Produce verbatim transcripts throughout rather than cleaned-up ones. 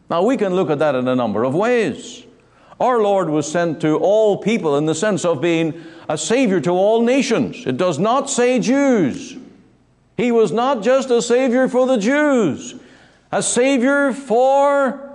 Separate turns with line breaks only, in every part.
Now, we can look at that in a number of ways. Our Lord was sent to all people in the sense of being a Savior to all nations. It does not say Jews. He was not just a Savior for the Jews, a Savior for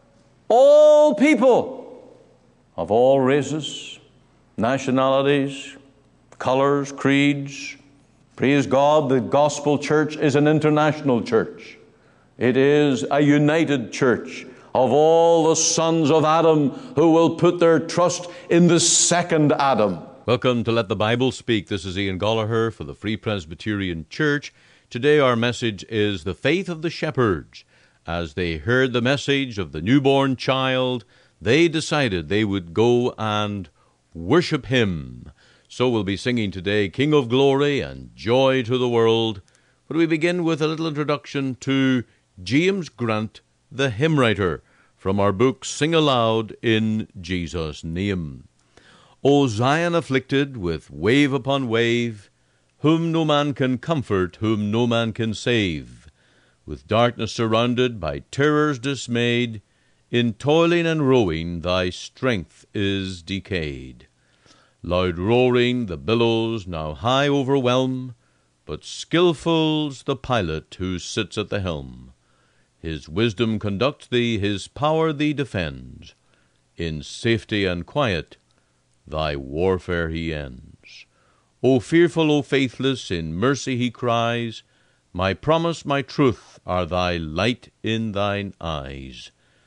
all people of all races, nationalities, colors, creeds. Praise God, the gospel church is an international church. It is a united church of all the sons of Adam who will put their trust in the second Adam.
Welcome to Let the Bible Speak. This is Ian Gallagher for the Free Presbyterian Church. Today our message is the faith of the shepherds. As they heard the message of the newborn child, they decided they would go and worship him. So we'll be singing today, King of Glory and Joy to the World. But we begin with a little introduction to James Grant, the hymn writer, from our book Sing Aloud in Jesus' Name. O Zion afflicted with wave upon wave, whom no man can comfort, whom no man can save, with darkness surrounded, by terrors dismayed, in toiling and rowing thy strength is decayed. Loud roaring the billows now high overwhelm, but skillful's the pilot who sits at the helm. His wisdom conducts thee, his power thee defends. In safety and quiet thy warfare he ends. O fearful, O faithless, in mercy he cries, my promise, my truth, are thy light in thine eyes.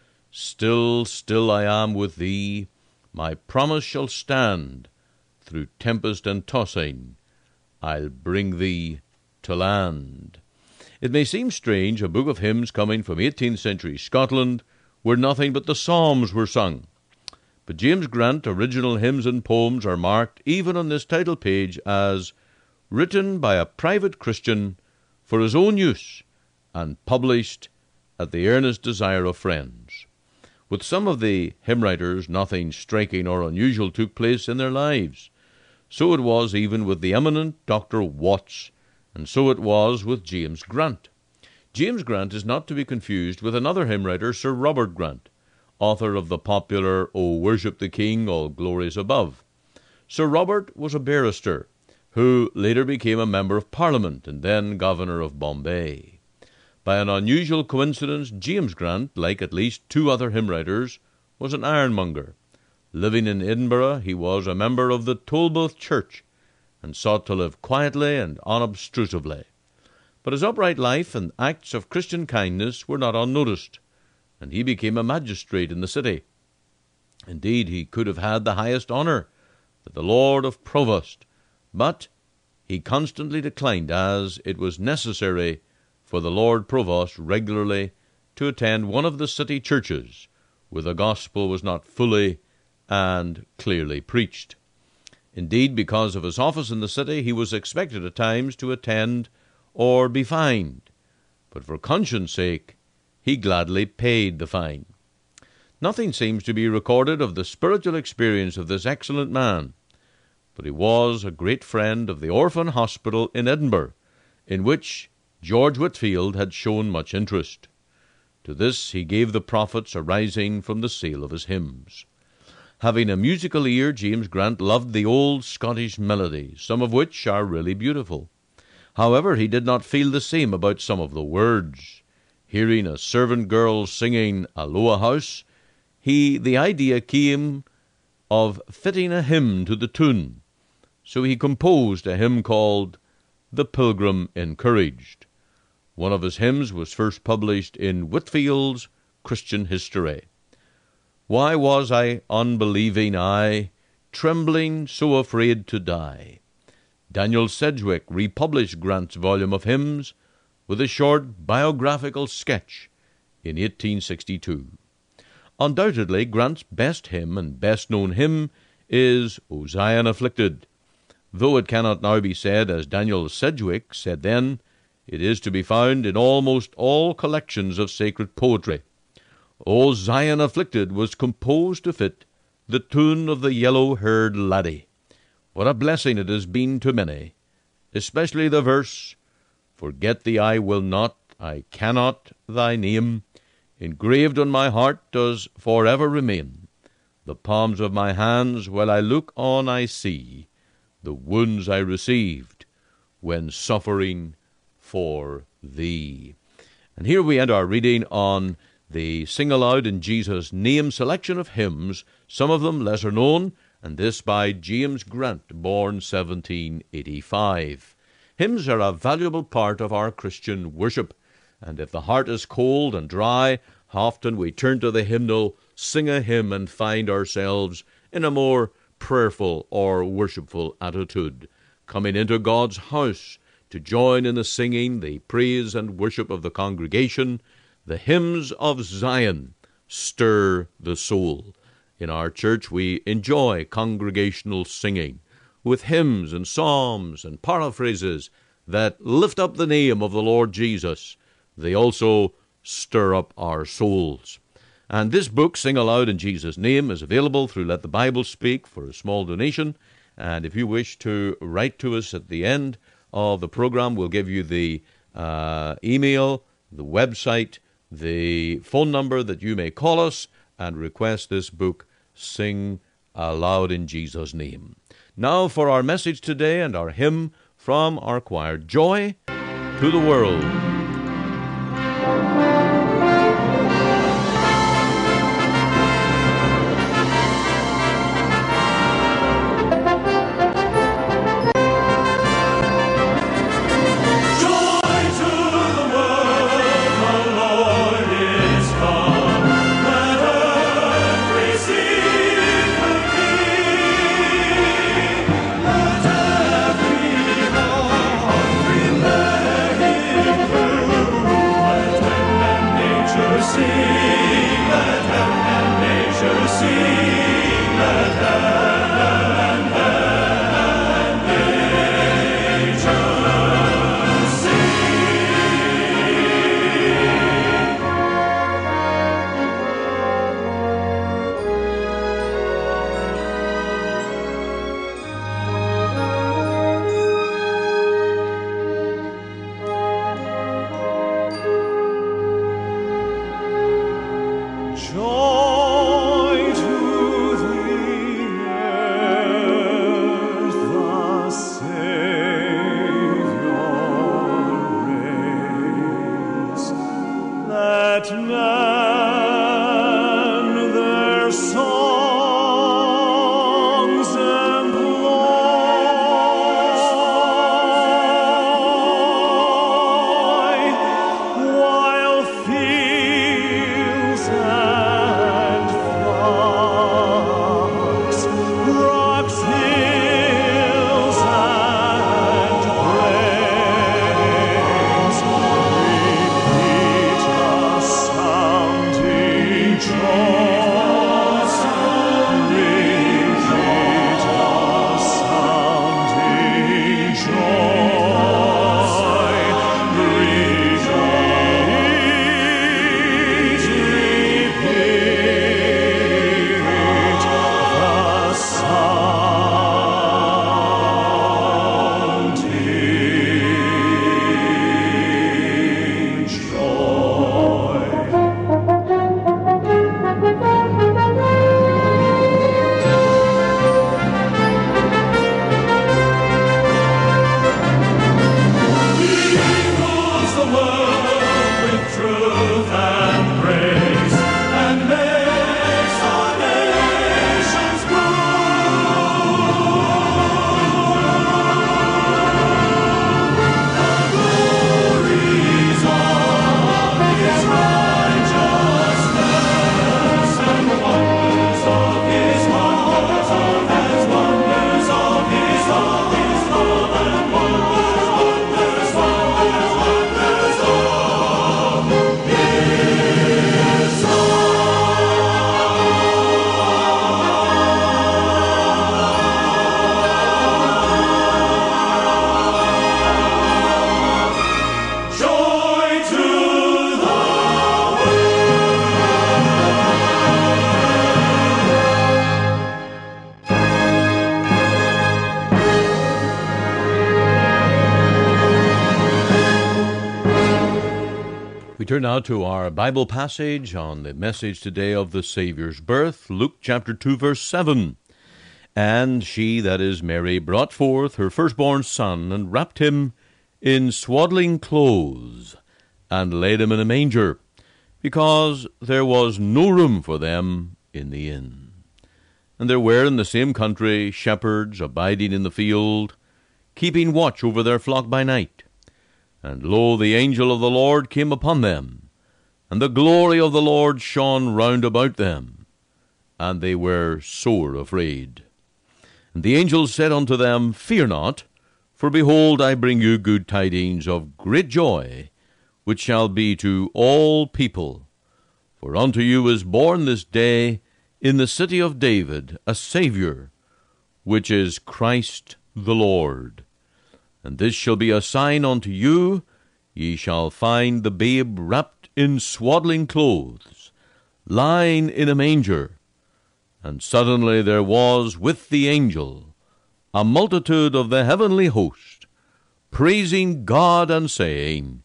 Still, still I am with thee, my promise shall stand. Through tempest and tossing, I'll bring thee to land. It may seem strange, a book of hymns coming from eighteenth century Scotland, where nothing but the Psalms were sung. But James Grant original hymns and poems are marked, even on this title page, as written by a private Christian for his own use and published at the earnest desire of friends. With some of the hymn writers, nothing striking or unusual took place in their lives. So it was even with the eminent Doctor Watts, and so it was with James Grant. James Grant is not to be confused with another hymn writer, Sir Robert Grant, author of the popular O Worship the King, All Glories Above. Sir Robert was a barrister who later became a member of Parliament and then Governor of Bombay. By an unusual coincidence, James Grant, like at least two other hymn writers, was an ironmonger. Living in Edinburgh, he was a member of the Tolbooth Church and sought to live quietly and unobtrusively. But his upright life and acts of Christian kindness were not unnoticed, and he became a magistrate in the city. Indeed, he could have had the highest honour, the Lord of Provost, but he constantly declined, as it was necessary for the Lord Provost regularly to attend one of the city churches where the gospel was not fully and clearly preached. Indeed, because of his office in the city, he was expected at times to attend or be fined, but for conscience' sake, he gladly paid the fine. Nothing seems to be recorded of the spiritual experience of this excellent man, but he was a great friend of the Orphan Hospital in Edinburgh, in which George Whitefield had shown much interest. To this he gave the profits arising from the sale of his hymns. Having a musical ear, James Grant loved the old Scottish melodies, some of which are really beautiful. However, he did not feel the same about some of the words. Hearing a servant girl singing Aloha House, he the idea came of fitting a hymn to the tune. So he composed a hymn called The Pilgrim Encouraged. One of his hymns was first published in Whitefield's Christian History. Why was I unbelieving, I, trembling, so afraid to die? Daniel Sedgwick republished Grant's volume of hymns with a short biographical sketch in eighteen sixty-two. Undoubtedly, Grant's best hymn and best-known hymn is O Zion Afflicted, though it cannot now be said, as Daniel Sedgwick said then, it is to be found in almost all collections of sacred poetry. O Zion Afflicted was composed to fit the tune of the yellow-haired laddie. What a blessing it has been to many, especially the verse, Forget thee I will not, I cannot thy name, engraved on my heart does forever remain. The palms of my hands, while I look on, I see the wounds I received when suffering for thee. And here we end our reading on the Sing Aloud in Jesus' Name selection of hymns, some of them lesser known, and this by James Grant, born seventeen eighty-five. Hymns are a valuable part of our Christian worship, and if the heart is cold and dry, often we turn to the hymnal, sing a hymn, and find ourselves in a more prayerful or worshipful attitude, coming into God's house to join in the singing, the praise and worship of the congregation. The hymns of Zion stir the soul. In our church we enjoy congregational singing with hymns and psalms and paraphrases that lift up the name of the Lord Jesus. They also stir up our souls. And this book, Sing Aloud in Jesus' Name, is available through Let the Bible Speak for a small donation. And if you wish to write to us at the end of the program, we'll give you the uh, email, the website, the phone number that you may call us and request this book, Sing Aloud in Jesus' Name. Now for our message today and our hymn from our choir, Joy to the World.
While fields
We turn now to our Bible passage on the message today of the Savior's birth, Luke chapter two, verse seven. And she, that is Mary, brought forth her firstborn son, and wrapped him in swaddling clothes, and laid him in a manger, because there was no room for them in the inn. And there were in the same country shepherds abiding in the field, keeping watch over their flock by night. And lo, the angel of the Lord came upon them, and the glory of the Lord shone round about them, and they were sore afraid. And the angel said unto them, Fear not, for behold, I bring you good tidings of great joy, which shall be to all people. For unto you is born this day in the city of David a Saviour, which is Christ the Lord. And this shall be a sign unto you, ye shall find the babe wrapped in swaddling clothes, lying in a manger. And suddenly there was with the angel a multitude of the heavenly host, praising God and saying,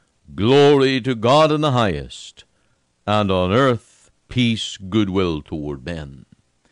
Glory to God in the highest, and on earth peace, goodwill toward men.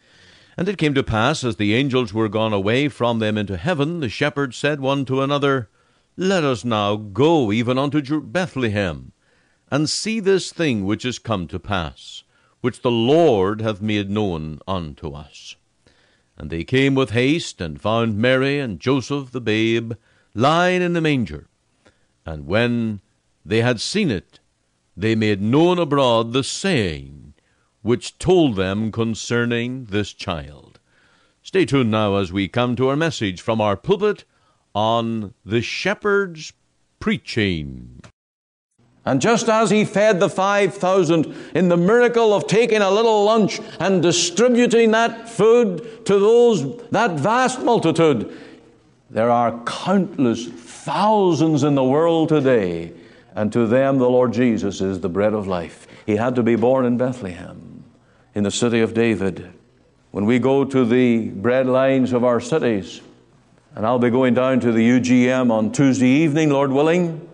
And it came to pass, as the angels were gone away from them into heaven, the shepherds said one to another, Let us now go even unto Bethlehem, and see this thing which is come to pass, which the Lord hath made known unto us. And they came with haste, and found Mary and Joseph the babe, lying in the manger. And when they had seen it, they made known abroad the saying which told them concerning this child. Stay tuned now as we come to our message from our pulpit on the shepherd's preaching.
And just as he fed the five thousand in the miracle of taking a little lunch and distributing that food to those, that vast multitude, there are countless thousands in the world today, and to them the Lord Jesus is the bread of life. He had to be born in Bethlehem, in the city of David. When we go to the bread lines of our cities, and I'll be going down to the U G M on Tuesday evening, Lord willing,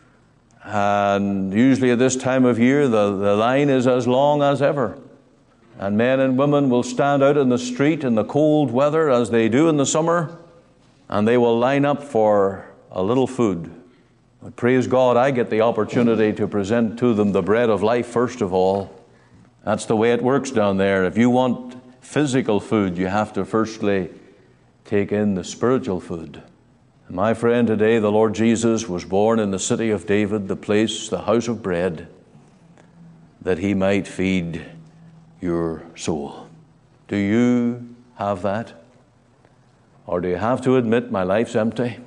and usually at this time of year, the, the line is as long as ever. And men and women will stand out in the street in the cold weather, as they do in the summer, and they will line up for a little food. But praise God, I get the opportunity to present to them the bread of life first of all. That's the way it works down there. If you want physical food, you have to firstly take in the spiritual food. And my friend, today the Lord Jesus was born in the city of David, the place, the house of bread, that he might feed your soul. Do you have that? Or do you have to admit, my life's empty?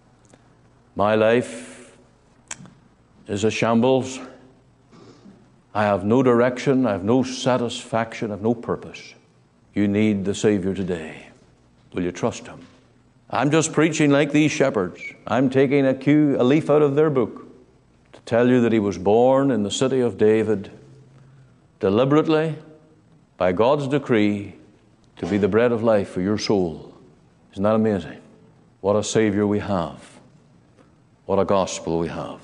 My life is a shambles. I have no direction, I have no satisfaction, I have no purpose. You need the Savior today. Will you trust him? I'm just preaching like these shepherds. I'm taking a cue, a leaf out of their book to tell you that he was born in the city of David deliberately, by God's decree, to be the bread of life for your soul. Isn't that amazing? What a Savior we have. What a gospel we have.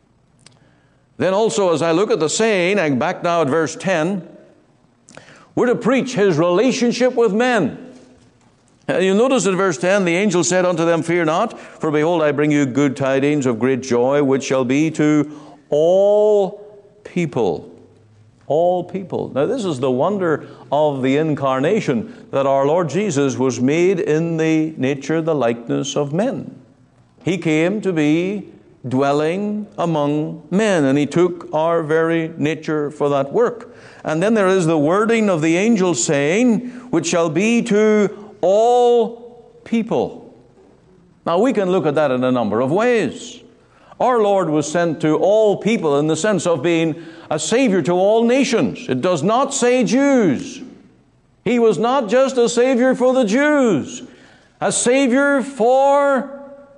Then also, as I look at the saying, I'm back now at verse ten, we're to preach his relationship with men. You notice in verse ten, the angel said unto them, Fear not, for behold, I bring you good tidings of great joy, which shall be to all people. All people. Now this is the wonder of the incarnation, that our Lord Jesus was made in the nature, the likeness of men. He came to be dwelling among men, and he took our very nature for that work. And then there is the wording of the angel saying, which shall be to all people. Now we can look at that in a number of ways. Our Lord was sent to all people in the sense of being a Savior to all nations. It does not say Jews. He was not just a Savior for the Jews, a Savior for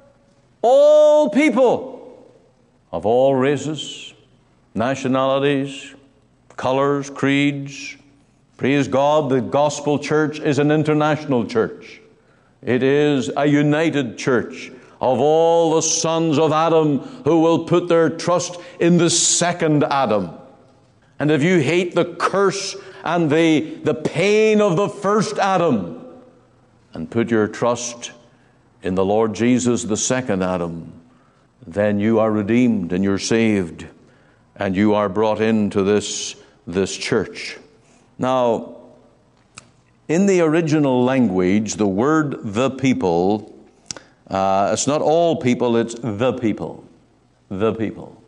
all people of all races, nationalities, colors, creeds. Praise God, the gospel church is an international church. It is a united church of all the sons of Adam who will put their trust in the second Adam. And if you hate the curse and the, the pain of the first Adam and put your trust in the Lord Jesus, the second Adam, then you are redeemed and you're saved and you are brought into this, this church. Now, in the original language, the word the people, uh, it's not all people, it's the people. The people.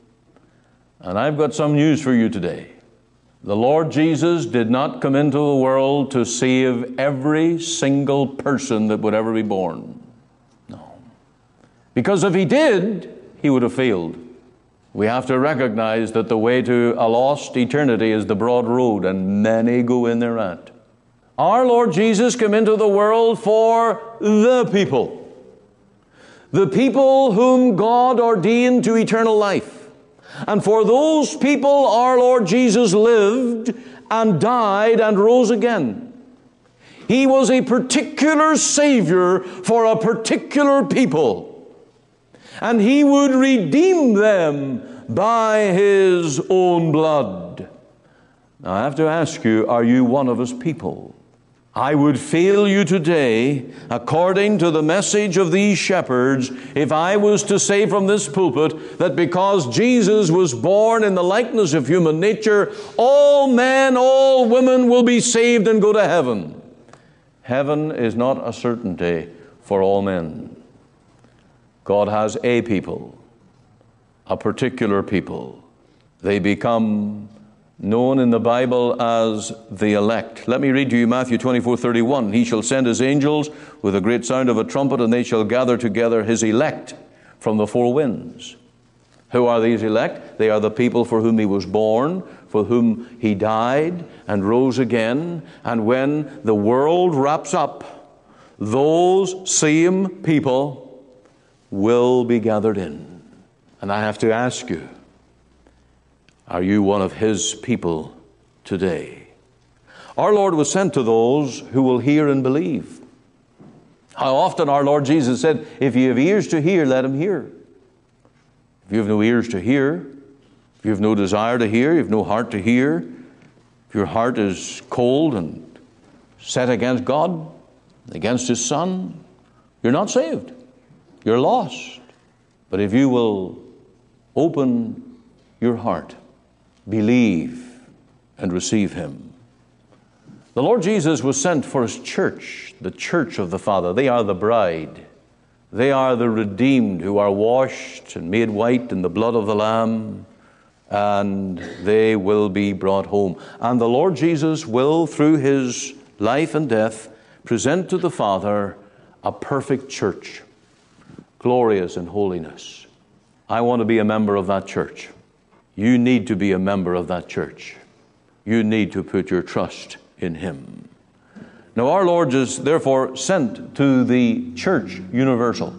And I've got some news for you today. The Lord Jesus did not come into the world to save every single person that would ever be born. No. Because if He did, He would have failed. We have to recognize that the way to a lost eternity is the broad road, and many go in thereat. Our Lord Jesus came into the world for the people. The people whom God ordained to eternal life. And for those people, our Lord Jesus lived and died and rose again. He was a particular Savior for a particular people. And He would redeem them by His own blood. Now, I have to ask you, are you one of His people? I would fail you today, according to the message of these shepherds, if I was to say from this pulpit that because Jesus was born in the likeness of human nature, all men, all women will be saved and go to heaven. Heaven is not a certainty for all men. God has a people, a particular people. They become known in the Bible as the elect. Let me read to you Matthew twenty-four thirty-one. He shall send His angels with a great sound of a trumpet, and they shall gather together His elect from the four winds. Who are these elect? They are the people for whom He was born, for whom He died and rose again. And when the world wraps up, those same people will be gathered in. And I have to ask you, are you one of His people today? Our Lord was sent to those who will hear and believe. How often our Lord Jesus said, if you have ears to hear, let him hear. If you have no ears to hear, if you have no desire to hear, you have no heart to hear, if your heart is cold and set against God, against His Son, you're not saved. You're lost. But if you will open your heart, believe and receive Him. The Lord Jesus was sent for His church, the church of the Father. They are the bride. They are the redeemed who are washed and made white in the blood of the Lamb, and they will be brought home. And the Lord Jesus will, through His life and death, present to the Father a perfect church, glorious in holiness. I want to be a member of that church. You need to be a member of that church. You need to put your trust in Him. Now, our Lord is therefore sent to the church universal.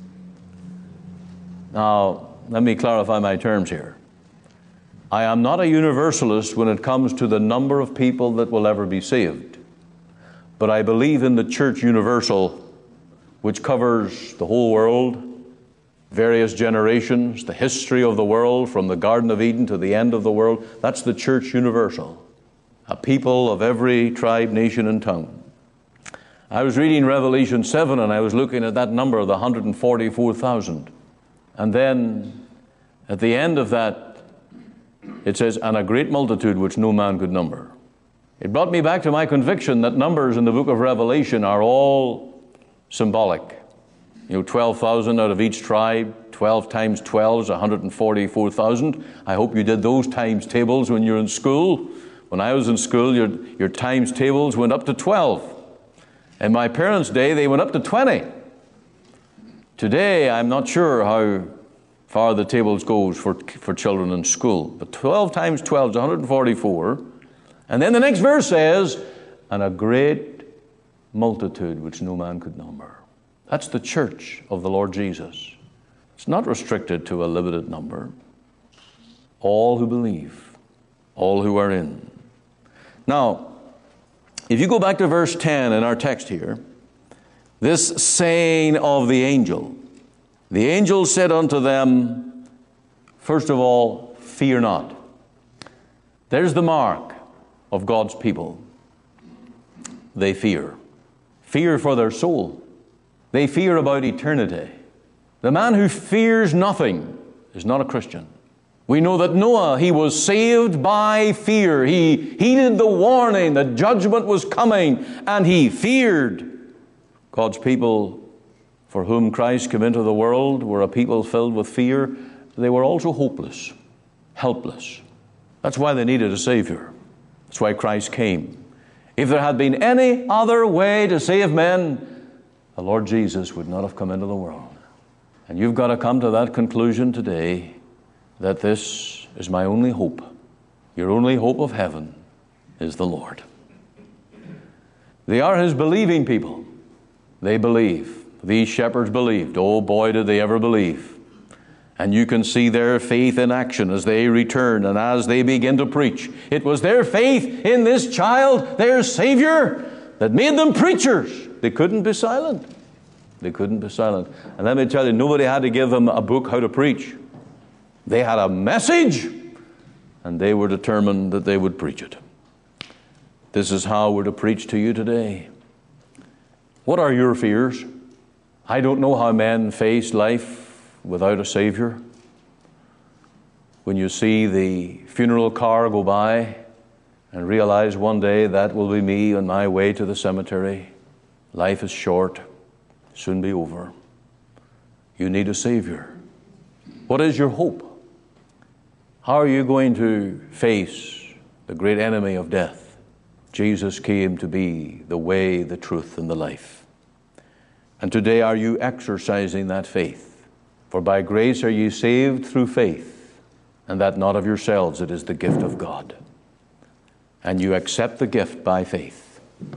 Now, let me clarify my terms here. I am not a universalist when it comes to the number of people that will ever be saved. But I believe in the church universal, which covers the whole world, various generations, the history of the world, from the Garden of Eden to the end of the world. That's the church universal, a people of every tribe, nation, and tongue. I was reading Revelation seven, and I was looking at that number of the one hundred forty-four thousand. And then at the end of that, it says, and a great multitude which no man could number. It brought me back to my conviction that numbers in the book of Revelation are all symbolic. You know, twelve thousand out of each tribe, twelve times twelve is one hundred forty-four thousand. I hope you did those times tables when you were in school. When I was in school, your, your times tables went up to twelve. In my parents' day, they went up to twenty. Today, I'm not sure how far the tables goes for, for children in school. But twelve times twelve is one hundred forty-four. And then the next verse says, and a great multitude which no man could number. That's the church of the Lord Jesus. It's not restricted to a limited number. All who believe, all who are in. Now, if you go back to verse ten in our text here, this saying of the angel, The angel said unto them, first of all, fear not. There's the mark of God's people. They fear. Fear for their soul. They fear about eternity. The man who fears nothing is not a Christian. We know that Noah, he was saved by fear. He heeded the warning that judgment was coming, and he feared. God's people for whom Christ came into the world were a people filled with fear. They were also hopeless, helpless. That's why they needed a Savior. That's why Christ came. If there had been any other way to save men, the Lord Jesus would not have come into the world. And you've got to come to that conclusion today, that this is my only hope. Your only hope of heaven is the Lord. They are His believing people. They believe. These shepherds believed. Oh boy, did they ever believe. And you can see their faith in action as they return and as they begin to preach. It was their faith in this child, their Savior, that made them preachers. They couldn't be silent. They couldn't be silent. And let me tell you, nobody had to give them a book how to preach. They had a message, and they were determined that they would preach it. This is how we're to preach to you today. What are your fears? I don't know how men face life without a Savior. When you see the funeral car go by and realize one day that will be me on my way to the cemetery. Life is short, soon be over. You need a Savior. What is your hope? How are you going to face the great enemy of death? Jesus came to be the way, the truth, and the life. And today, are you exercising that faith? For by grace are ye saved through faith, and that not of yourselves, it is the gift of God. And you accept the gift by faith.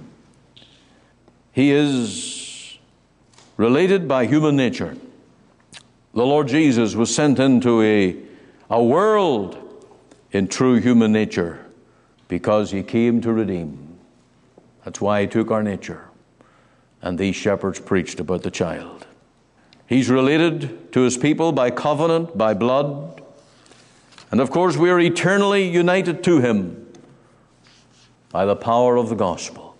He is related by human nature. The Lord Jesus was sent into a, a world in true human nature because He came to redeem. That's why He took our nature. And these shepherds preached about the child. He's related to His people by covenant, by blood. And of course, we are eternally united to Him by the power of the gospel.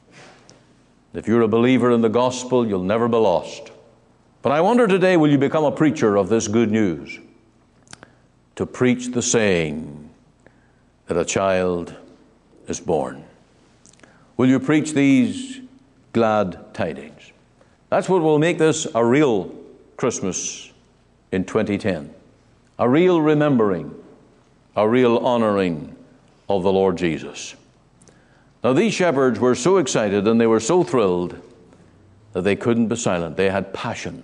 If you're a believer in the gospel, you'll never be lost. But I wonder today, will you become a preacher of this good news? To preach the saying that a child is born. Will you preach these glad tidings? That's what will make this a real Christmas in twenty ten. A real remembering, a real honoring of the Lord Jesus. Now these shepherds were so excited and they were so thrilled that they couldn't be silent. They had passion.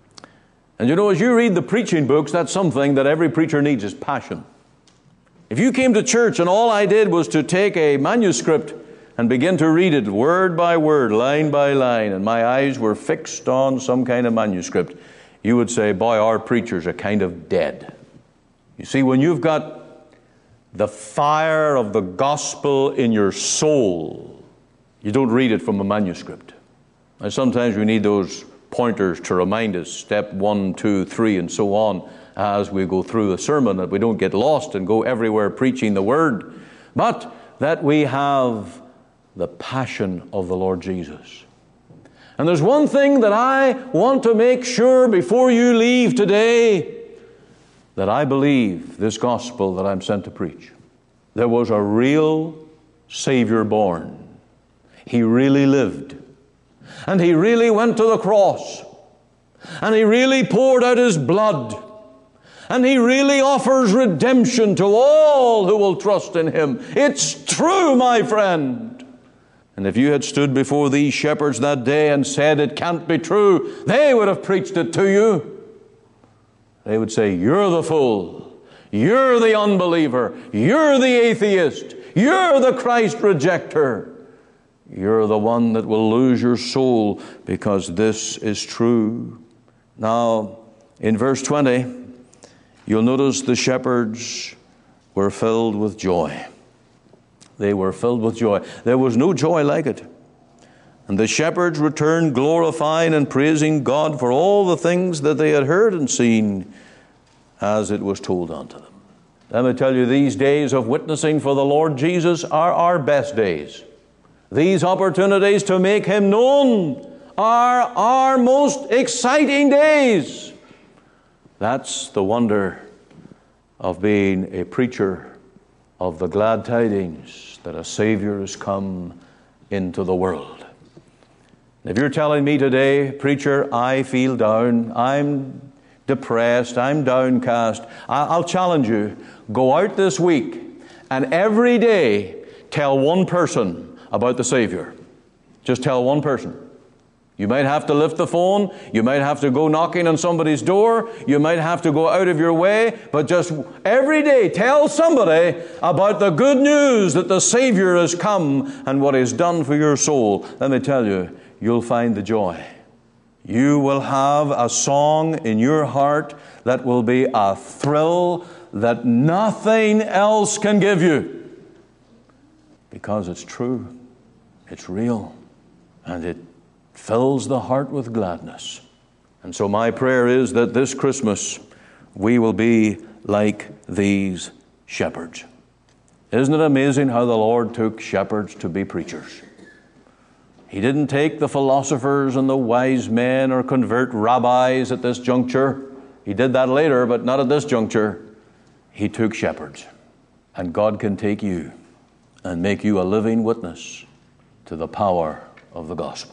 And you know, as you read the preaching books, that's something that every preacher needs, is passion. If you came to church and all I did was to take a manuscript and begin to read it word by word, line by line, and my eyes were fixed on some kind of manuscript, you would say, boy, our preachers are kind of dead. You see, when you've got the fire of the gospel in your soul, you don't read it from a manuscript. And sometimes we need those pointers to remind us, step one, two, three, and so on, as we go through the sermon, that we don't get lost and go everywhere preaching the word, but that we have the passion of the Lord Jesus. And there's one thing that I want to make sure before you leave today, that I believe this gospel that I'm sent to preach. There was a real Savior born. He really lived. And He really went to the cross. And He really poured out His blood. And He really offers redemption to all who will trust in Him. It's true, my friend. And if you had stood before these shepherds that day and said it can't be true, they would have preached it to you. They would say, you're the fool. You're the unbeliever. You're the atheist. You're the Christ rejecter. You're the one that will lose your soul because this is true. Now, in verse twenty, you'll notice the shepherds were filled with joy. They were filled with joy. There was no joy like it. And the shepherds returned, glorifying and praising God for all the things that they had heard and seen, as it was told unto them. Let me tell you, these days of witnessing for the Lord Jesus are our best days. These opportunities to make Him known are our most exciting days. That's the wonder of being a preacher of the glad tidings that a Savior has come into the world. If you're telling me today, preacher, I feel down, I'm depressed, I'm downcast, I'll challenge you, go out this week and every day tell one person about the Savior. Just tell one person. You might have to lift the phone, you might have to go knocking on somebody's door, you might have to go out of your way, but just every day tell somebody about the good news that the Savior has come and what He's done for your soul. Let me tell you, you'll find the joy. You will have a song in your heart that will be a thrill that nothing else can give you. Because it's true, it's real, and it fills the heart with gladness. And so my prayer is that this Christmas we will be like these shepherds. Isn't it amazing how the Lord took shepherds to be preachers? He didn't take the philosophers and the wise men or convert rabbis at this juncture. He did that later, but not at this juncture. He took shepherds. And God can take you and make you a living witness to the power of the gospel.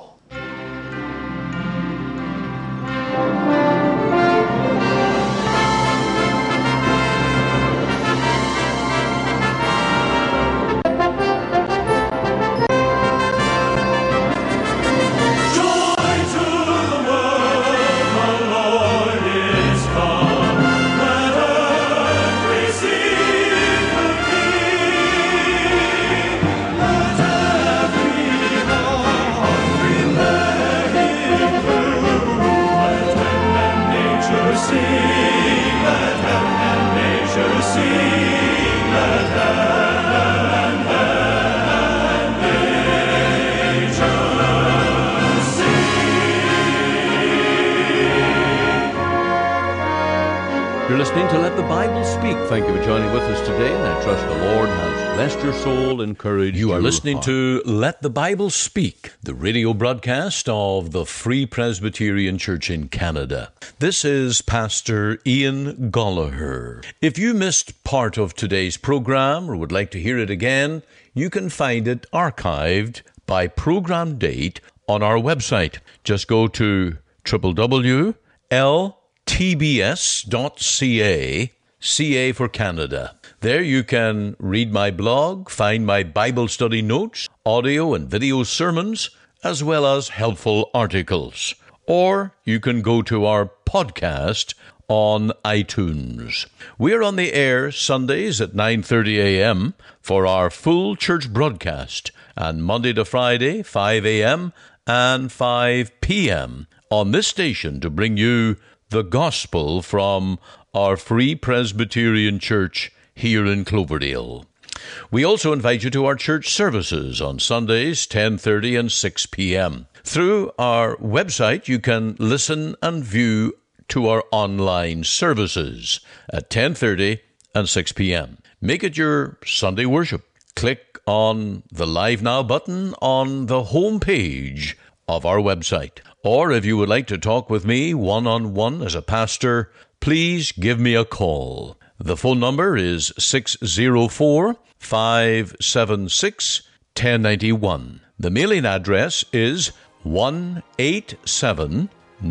You're listening to Let the Bible Speak. Thank you for joining with us today, and I trust the Lord has blessed your soul, encouraged you. You are listening to Let the Bible Speak, the radio broadcast of the Free Presbyterian Church in Canada. This is Pastor Ian Gollaher. If you missed part of today's program or would like to hear it again, you can find it archived by program date on our website. Just go to w w w dot l t b s dot c a, C A for Canada. There you can read my blog, find my Bible study notes, audio and video sermons, as well as helpful articles. Or you can go to our podcast on iTunes. We're on the air Sundays at nine thirty a.m. for our full church broadcast, and Monday to Friday, five a.m. and five p.m. on this station to bring you the gospel from our Free Presbyterian Church here in Cloverdale. We also invite you to our church services on Sundays, ten thirty and six p.m. Through our website, you can listen and view to our online services at ten thirty and six p.m. Make it your Sunday worship. Click on the Live Now button on the home page of our website. Or if you would like to talk with me one-on-one as a pastor, please give me a call. The phone number is six oh four, five seven six, one oh nine one. The mailing address is one eighty-seven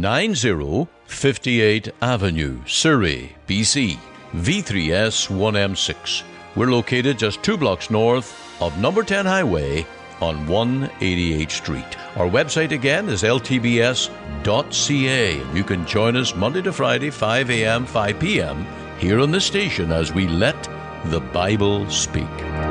ninety fifty-eight Avenue, Surrey, B C, V three S one M six. We're located just two blocks north of number ten Highway on one eighty-eighth Street. Our website again is l t b s dot c a. You can join us Monday to Friday, five a.m., five p.m. here on the station as we let the Bible speak.